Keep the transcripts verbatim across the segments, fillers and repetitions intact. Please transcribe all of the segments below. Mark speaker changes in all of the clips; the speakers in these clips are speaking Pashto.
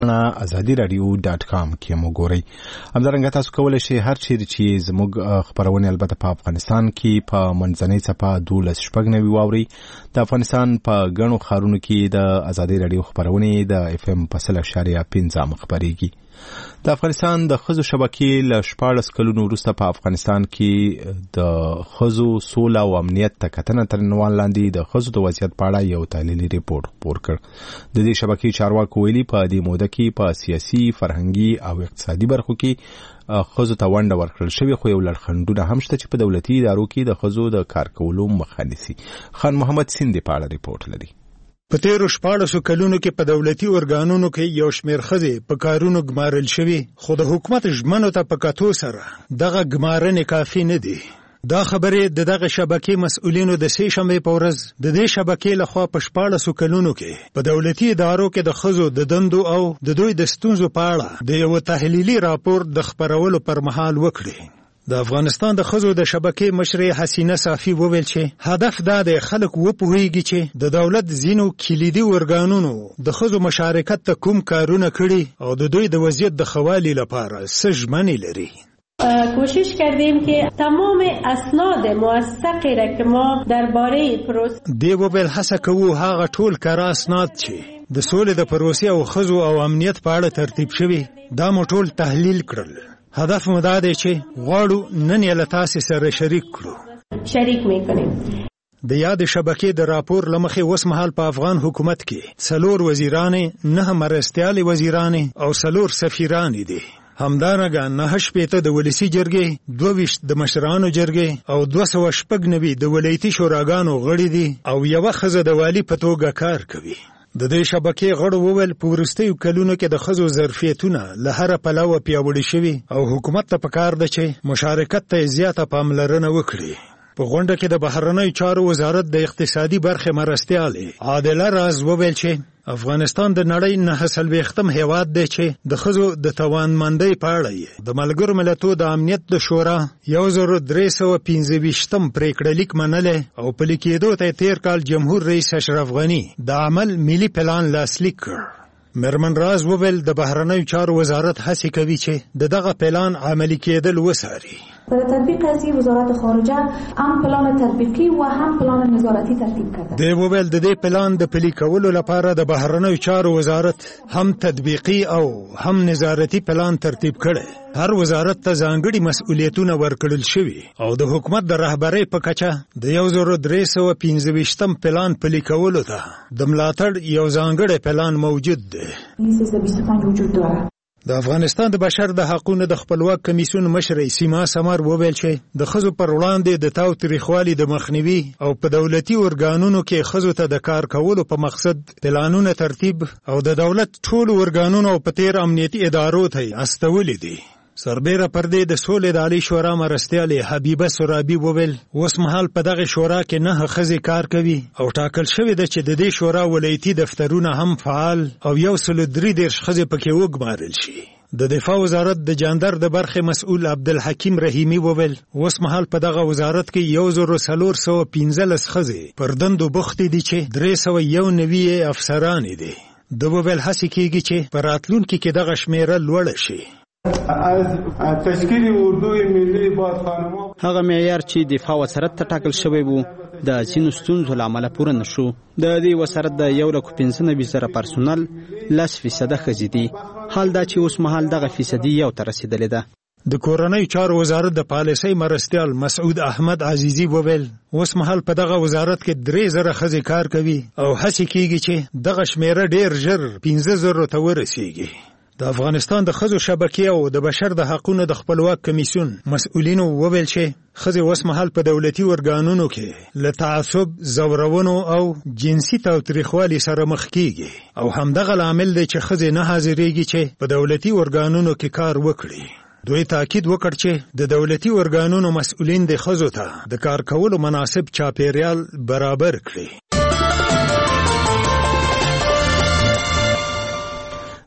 Speaker 1: ازادي رادیو ډاټ کام کې مو ګورئ. همدارنګه تاسو کولی شئ هر چیرې چې زموږ خبرونه البته په افغانستان کې په منځنۍ څپه دولس شپږ نوي واورئ. د افغانستان په ګڼو ښارونو کې د ازادي رادیو خبرونه د اف ام په سل اشاریه پنځه خبرېږي. د افغانستان د ښځو شبکې له شپاړس کلونو وروسته په افغانستان کې د ښځو سوله او امنیت ته کتنه تر عنوان لاندې د ښځو د وضعیت په اړه یو تحلیلي ریپورت خپور کړ. د دې شبکې چارواکو ویلي په دې موده کې په سیاسي، فرهنګي او اقتصادي برخو کې ښځو ته ونډه ورکړل شوې، خو یو لړخندونه هم شته چې په دولتي ادارو کې د ښځو د کار کولو مخه نیسي. خان محمد سیندي په اړه ریپورت لري.
Speaker 2: په تیرو شپاړسو کلونو کې په دولتي ارګانونو کې یو شمېر ښځې په کارونو ګمارل شوي، خو د حکومت ژمنو ته په کتو سره دغه ګمارنې کافي نه دي. دا خبرې د دغه شبکې مسؤلینو د سې شنبې په ورځ د دې شبکې لخوا په شپاړسو کلونو کې په دولتي ادارو کې د ښځو د دندو او د دوی د ستونزو په اړه د یو تحلیلي راپور د خپرولو پر مهال وکړي. د افغانستان د ښځو د شبکې مشرې حسینه صافي وویل چې هدف دا دی خلک وپوهیږي چې د دولت ځینو کلیدي ارګانونو د ښځو مشارکت ته کوم کارونه کړي او د دوی د وضعیت د ښه والي لپاره څه ژمنې لري.
Speaker 3: کوشش کردیم که تمام اسناد موثقی را که ما درباره پروسه
Speaker 2: دی وویل هڅه کوو هغه ټول کره اسناد چې د سولې د پروسې او ښځو او امنیت په اړه ترتیب شوي دا مو ټول تحلیل کړل. هدف مو دا دی چې غواړو نن یې له تاسې سره شریک کړو.
Speaker 3: شریک میکنیم.
Speaker 2: د یاد شبکې د راپور له مخې اوس مهال په افغان حکومت کې څلور وزیرانې، نه مرستیالې وزیرانې او څلور سفیرانې دي. همدارنګه نهه شپېته د ولسي جرګې، دوه ویشت د مشرانو جرګې او دوه سوه شپږ نوي د ولایتي شوراګانو غړي دي او یوه ښځه د والي په توګه کار کوي. د دې شبکې غړو وویل په وروستیو کلونو کې د ښځو ظرفیتونه له هره پلوه پیاوړي شوي او حکومت ته پکار ده چې مشارکت ته زیاته پاملرنه وکړي. په غونډه کې د بهرنیو چارو وزارت د اقتصادي برخې مرستیالې عادله راز وویل چې افغانستان د نړۍ نهه څلوېښتم هیواد دی چې د ښځو د توانمندۍ په اړه د ملګرو ملتونو د امنیت د شورا یو زر درې سوه پنځه ویشتم پریکړه لیک منلی او پلي کېدو ته تیر کال جمهور رئیس اشرف غني د عمل ملي پلان لاسلیک کړ. مرمن راز وویل د بهرنیو چارو وزارت هڅې کوي چې د دغه پلان عملي کېدل وڅاري.
Speaker 4: برای تطبیق از وزارت خارجه هم پلان تطبیقی و هم پلان نظارتی ترتیب کرده.
Speaker 2: دی وویل د دې پلان د پلي کولو لپاره د بهرنیو چارو وزارت هم تطبیقی او هم نظارتی پلان ترتیب کړي. هر وزارت ته ځانګړي مسؤلیتونه ورکړل شوي او د حکومت د رهبرۍ په کچه د یو زر درې سوه پنځه ویشتم پلان پلي کولو ته د ملاتړ یو ځانګړی پلان موجود دی. د افغانستان د بشر د حقونو د خپلواک کمیسیون مشر سیما سمر وویل چې د ښځو پر وړاندې د تاوتریخوالي د مخنیوي او په دولتي ارګانونو کې ښځو ته د کار کولو په مقصد پلانونه ترتیب او د دولت ټولو ارګانونو په تیر امنیتي ادارو ته استولي دي. سربیره پر دې د سولې د عالی شورا مرستیالې حبیبه سرابي وویل اوس مهال په دغه شورا کې نه ښځې کار کوي او ټاکل شوې ده چې د دې شورا ولایتي دفترونه هم فعال او یو سل درې دېرش ښځې پکې وګمارل شي. د دفاع وزارت د جاندر د برخې مسؤل عبدالحکیم رحیمي وویل اوس مهال په دغه وزارت کې یو زر څلور سوه پنځلس ښځې پر دندو بوختې دي چې درې سوه یو نوي افسرانې دي. د وویل هڅې کېږي چې په راتلونکي کې دغه شمېره لوړه شي.
Speaker 5: از تشکیل اردوی ملی با خانم‌ها
Speaker 6: هغه معیار چې دفاع وزارت ته ټاکل شوی وو د ځینو ستونزو له امله پوره نه شو. د دې وزارت د یو لک پنځه نوي زره پرسونل لس فیصده ښځې دي. حال دا چې اوس مهال دغه فیصدي یو ته رسېدلې ده.
Speaker 2: د کورنۍ چارو وزارت د پالیسۍ مرستیال مسعود احمد عزیزی وویل اوس مهال په دغه وزارت کې درې زره ښځې کار کوي او هڅې کېږي چې دغه شمېره ډېر ژر پنځه زرو ته ورسېږي. د افغانستان د ښځو شبکې او د بشر د حقونو د خپلواک کمیسیون مسؤلینو وویل چې ښځې اوس مهال په دولتي ارګانونو کې له تعصب، زورونو او جنسي تاوتریخوالي سره مخ کېږي او همدغه لامل دی چې ښځې نه حاضرېږي چې په دولتي ارګانونو کې کار وکړي. دوی تاکید وکړ چې د دولتي ارګانونو مسؤلین د ښځو ته د کار کولو مناسب چاپیریال برابر کړي.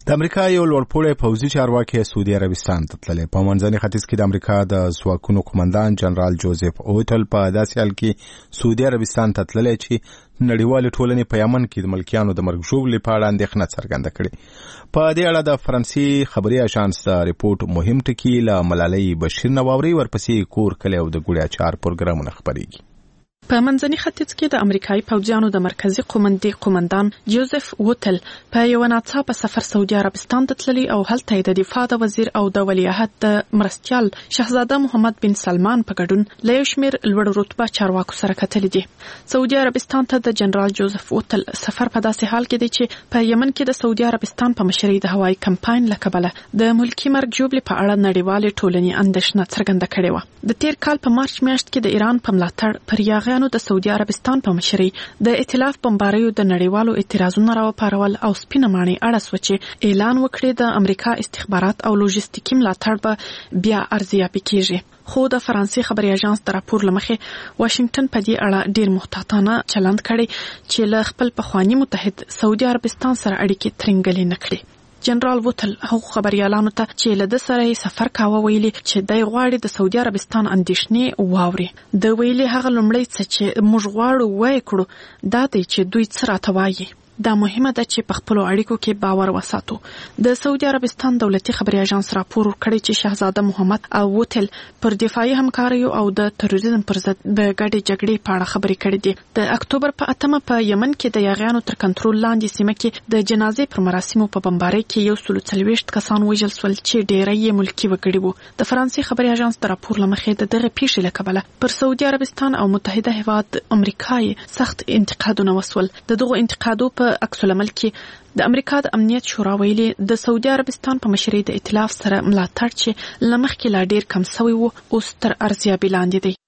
Speaker 1: د امریکا یو لوړپوړی پوځي چارواکي سعودي عربستان ته تللی. په منځني ختیځ کې د امریکا د ځواکونو قومندان جنرال جوزف اوتل په داسې حال کې سعودي عربستان ته تللی چې نړیوالې ټولنې په یمن کې د ملکیانو د مرګ ژوبلې په اړه اندېښنه څرګنده کړې. په دې اړه د فرانسې خبري اژانس د ریپورت مهم ټکي له ملالۍ بشیر نه واوري. ورپسې کور کلی او د ګوړې اچار پروګرامونه خپرېږي.
Speaker 7: په منځني ختیځ کې د امریکایي پوځیانو د مرکزی قومندې قومندان جوزف ووتل په یو ناڅاپه سفر سعودي عربستان ته تللی او هلته د دفاع د وزیر او د ولیعهد د مرستیال شهزاده محمد بن سلمان په ګډون له یو شمېر لوړ رتبه چارواکو سره کتلي دي. سعودي عربستان ته د جنرال جوزف ووتل سفر په داسې حال کې دی چې په یمن کې د سعودي عربستان په مشرۍ د هوایي کمپاین له کبله د ملکی مرګ ژوبلې په اړه نړیوالې ټولنې اندېښنه څرګنده کړې وه. د تیر کال په مارچ میاشت کې د ایران په ملاتړ پر یاغیانو د سعودي عربستان په مشرۍ د ائتلاف بمباریو د نړیوالو اعتراضونو راوپارول او سپینه ماڼۍ اړه سوه چې اعلان وکړي د امریکا استخبارات او لوژستیکي ملاتړ به بیا ارزیابي کیږي. خو د فرانسې خبري اژانس د راپور لمخې واشنگټن په دې اړه ډیر محتاطانه چلند کړی چې له خپل پخوانی متحد سعودي عربستان سره اړیکې ترنګلې نه کړي. جنرال ووتل هغه خبريالانو ته چې له د سره سفر کاوه ویلي چې دای غواړي د سعودي عربستان اندېښنې واوري. د ویلي هغه لومړی څه چې موږ غواړو وای کړو دا دی چې دوی څه راته وایي. دا مهمه ده چې په خپل اړیکو کې باور وساتو. د سعودي عربستان دولتي خبري اژانس راپور ورکړی چې شهزاده محمد او ووتل پر دفاعي همکاریو او د تروریزم پر ضد د ګډې جګړې په اړه خبرې کړې دي. د اکتوبر په اتمه په یمن کې د یاغیانو تر کنټرول لاندې سیمه کې د جنازې پر مراسمو په بمبارۍ کې یو سل څلوېښت کسان وژل شول چې ډېری یې ملکي وګړي وو. د فرانسې خبري اژانس د راپور لمخې د دغه پیښې له کبله پر سعودي عربستان او متحده هیواد امریکا سخت انتقادونه وسول. د دغو انتقادو په عکس العمل کې د امریکا د امنیت شورا ویلي د سعودي عربستان په مشرۍ د ائتلاف سره ملاتړ چې له مخکې لا ډیر کم سوی وو اوس تر ارزیابي لاندې دی.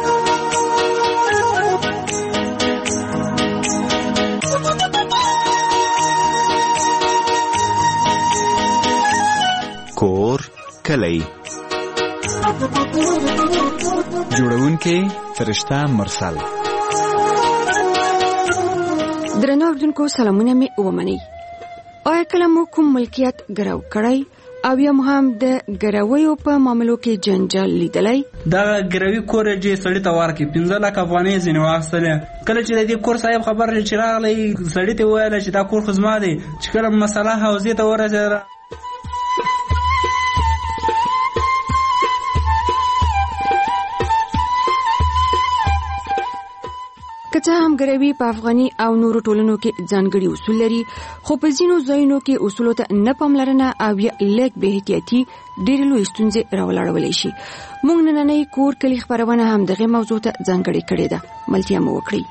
Speaker 8: کور کلی جوړونکې فرشته مرسل.
Speaker 9: درنو اوریدونکو سلامونه می ومنئ. آیا کله مو کوم ملکیت ګرو کړی او یا هم د ګرویو په معاملو کې جنجال لیدلی؟
Speaker 10: دا ګروي کور چې سړی ته ورکړي پنځه لک افغانۍ ځینې واخیستلې. کله چې د دې کور صاحب خبر لري چې راغلی سړي ته وویل چې دا کور خو زما دی. چې کله مسله حوزې ته ورسېده
Speaker 9: کچا هم ګروي په افغاني او نورو ټولنو کې ځانګړي اصول لري خو په ځینو ځایونو کې اصولو ته نه پاملرنه او یا لږ بې احتیاطي ډېرې لویې ستونزې راولاړولی شي. موږ نننۍ کور کلي خپرونه هم دغې موضوع ته ځانګړې کړې ده. ملتیا مو وکړئ.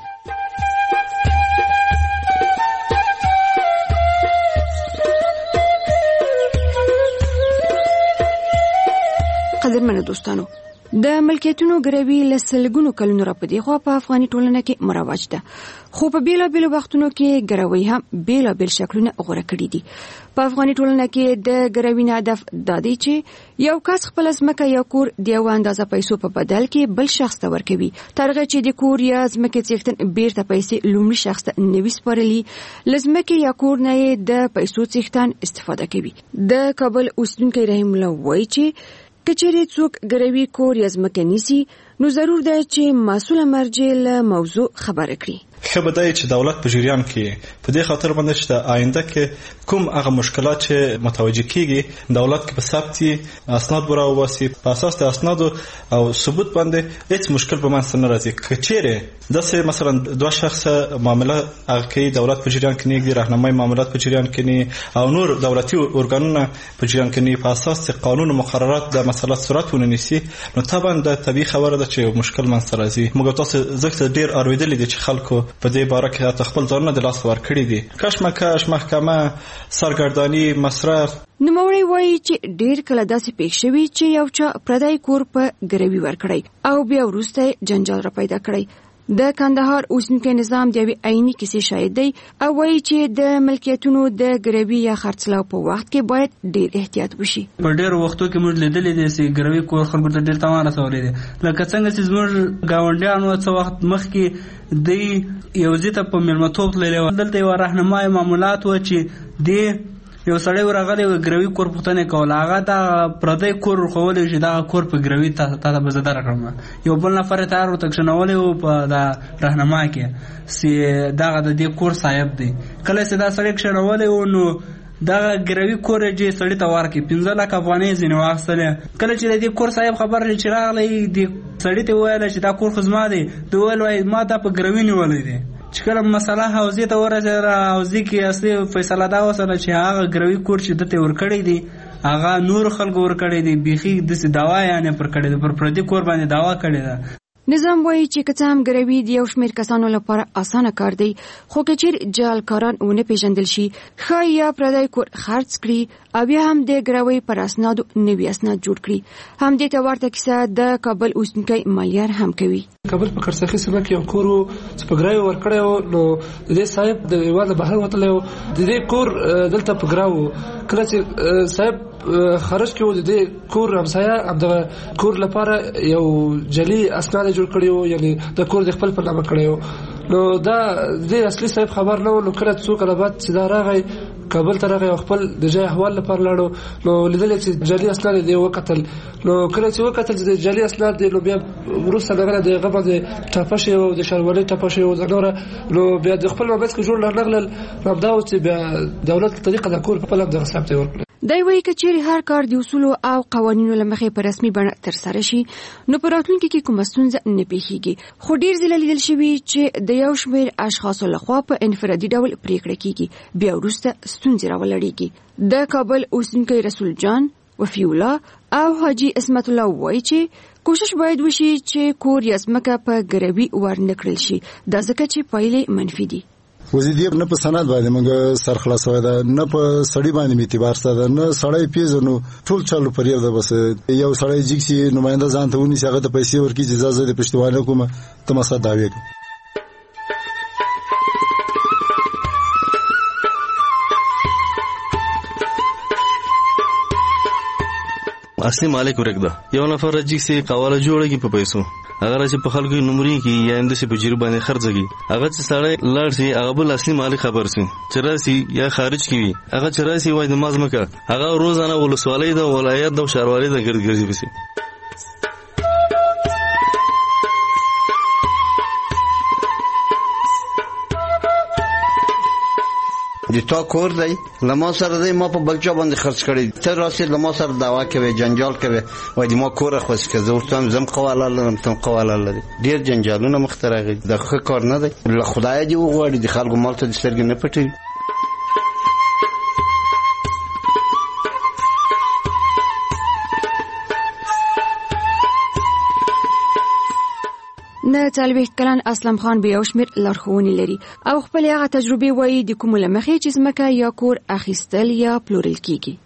Speaker 9: قدرمنو دوستانو، د ملکیتونو ګروي له سلګونو کلونو راپدې خو په افغاني ټولنه کې مروج ده. خو په بیلابیلو وختونو کې ګروي هم بیلابیل شکلونه غوره کړي دي. په افغاني ټولنه کې د ګروي نه هدف دا دی چې یو کس خپل ځمکه یا کور د یو اندازه پیسو په بدل کې بل شخص ته ورکوي، تر هغه چې د کور یا ځمکې څښتن بیرته پیسې لومړي شخص ته نوي سپارلي، له ځمکې یا کور نه یې د پیسو څښتن استفاده کوي. د کابل اوسیدونکی رحیم الله وایي چې کچېرې څوک ګروي کور یا ځمکه نیسي نو ضرور ده چې مسؤله مرجع له موضوع خبره کړي.
Speaker 11: ښه به دی چې دولت په جریان کې په دې خاطر باندې چې د آینده کې کوم هغه مشکلات چې متوجه کیږي دولت کې په ثبت اسناد براوباسي، په اساس د اسنادو او ثبوت باندې هیڅ مشکل به منځ نه راځي. کچېرې داسې مثلا دوه شخص معامله هغه کوي دولت په جریان کې نه راهنمایي معاملات په جریان کې نه او نور دولتي ارګانونه په جریان کې نه په اساس د قانون او مقررات د مسله صورت ونیسي نو طبعا د طبيعي خبره ده چې مشکل منځ راځي. موږ تاسو زکه ډیر اوریدل دي چې خلکو په دې باره کې تاسو خپل ځانونه د لاس ورکړي دي. کشمکش، محکمه، سرګردانی، مصرف.
Speaker 9: نوموړی وایي چې ډیر کله داسې پېښ شوي چې یو چا پردی کور په ګروي ورکړی او بیا وروسته جنجال را پیدا کړی. د کندهار اوسنیکي نظام د یوې عیني کیسې شاهد دی او وایي چې د ملکیتونو د ګروي یا خرڅلاو په وخت کې باید ډیر احتیاط وشي.
Speaker 10: په ډیرو وختو کې موږ لیدلې دي چې ګروي کور خلکو ته ډیر تاوان رسولی دی. لکه څنګه چې زموږ ګاونډیانو څه وخت مخکې دی یو ځای ته په میلمهتوب تللی و، دلته یوه راهنمایي معاملات و چې دی یو سړی ورغلی و ګروي کور پوښتنه کوله هغه دا پردی کور ورښولی چې دغه کور په ګروي تا ته به زه درکړم یو بل نفر یې تیار ورته کښېنولی و په دا رهنما کې چې دغه د دې کور صاحب دی کله چې دا سړی کښېنولی و نو دغه ګروي کور یې سړي ته ورکړي پنځه لکه افغانۍ ځینې واخیستلې کله چې د دې کور صاحب خبر چې راغلی دې سړي ته وویله چې دا کور خو زما دی ده وویل وایي ما دا په ګروي نیولی دی چې کله مسله حوزې ته ورسېده حوزې کې اصلي فیصله دا وسوله چې هغه ګروي کور چې ده ته یې ورکړی دی هغه نور خلکو ورکړی دی بیخي داسې دعوا یعنې پر کړې ده پر پردي کور باندې دعوا کړې ده
Speaker 9: نظام وایي چې که څه هم ګروي د یو شمېر کسانو لپاره اسانه کار دی خو که چیرې جعلکاران ونه پیژندل شي ښایي یا پردی کور خرڅ کړي او یا هم د ګروي پر اسنادو نوي اسناد جوړ کړي همدې ته ورته کیسه د کابل اوسېدونکی مالیار هم کوي
Speaker 12: کابل په کرسخي سیمه کې یو کور و چې په ګراو ورکړی و نو د دې صاحب د هېواده بهر وتلی و د دې کور دلته په ګراو کله چې صاحب خرج کې و د دې کور همسایه همدغه کور لپاره یو جعلي اسناد جوړ کړي وو یعنی د کور د خپل په نامه کړی وو نو دا د اصلي صاحب خبر نه و نو کله څو کله بعد چې دا راغی کابل ته راغی او خپل د ځای احوال لپاره لاړو نو لیدل چې جعلي اسناد دی وکتل نو کله چې وکتل چې د جعلي اسناد دی نو بیا وروسته دغه د غبا د ټاپه شي او د شاروالۍ ټاپه شي او د نور نو بیا د خپل مابس کې جوړ لغلل نو دا چې بیا دولت طریقه د کور په لږ د حساب ته ورکړي
Speaker 9: دی وایي که چیرې هر کار د اصولو او قوانینو له مخې په رسمي بڼه ترسره شي نو په راتلونکي کې کومه ستونزه نه پیښیږي خو ډېر ځله لیدل شوي چې د یو شمېر اشخاصو لخوا په انفرادي ډول پریکړه کیږي بیا وروسته ستونزې راولړېږي د کابل اوسېدونکی رسول جان وفي الله او حاجي اسمت الله وایي چې کوشش باید وشي چې کور یا ځمکه په ګروي ورنکړل شي دا ځکه چې پایلې منفي دي
Speaker 13: وزیدیب نه په سند باندې موږ سر خلاصوي دا نه په سړی باندې اعتبار ساده نه سړی پیژنو ټول چالو پر یو د بس یو سړی جګسي نماینده ځان ته ونی څنګه د پیسې ورکی اجازه د پښتوانه کومه تماسه داوي
Speaker 14: اصلي مالک ورګدا یو نفر جګسي قواله جوړیږي په پیسو اگر چې په خلکو نمرې کې یا اندسه په جریبه باندې خرڅږي هغه چې سړی لاړ شي هغه بل اصلي مالک خبر شي چې راسي یا خارج کی هغه چې راسي وای د مازمکه هغه روزانه ولسوالۍ د ولایت د شهروالۍ د ګرځي بسي
Speaker 15: د تا کور دی لما سره دی ما په بلچا باندې خرڅ کړی ته راسي لما سره دعوا کوي جنجال کوي وای د ما کور خوښ کې زه ورته زم قواله لرم تم قواله لري ډیر جنجالونه مخترغي د ښه کار نه دی له خدای دی وغواړي د خلکو مال ته د سترګې نه پټي
Speaker 9: نه څلوېښت کلن اسلم خان به یو شمېر لارښوونې لري او خپل هغه تجربې وایي د کومو له مخې چې ځمکه یا کور اخیستل یا پلورل کیږي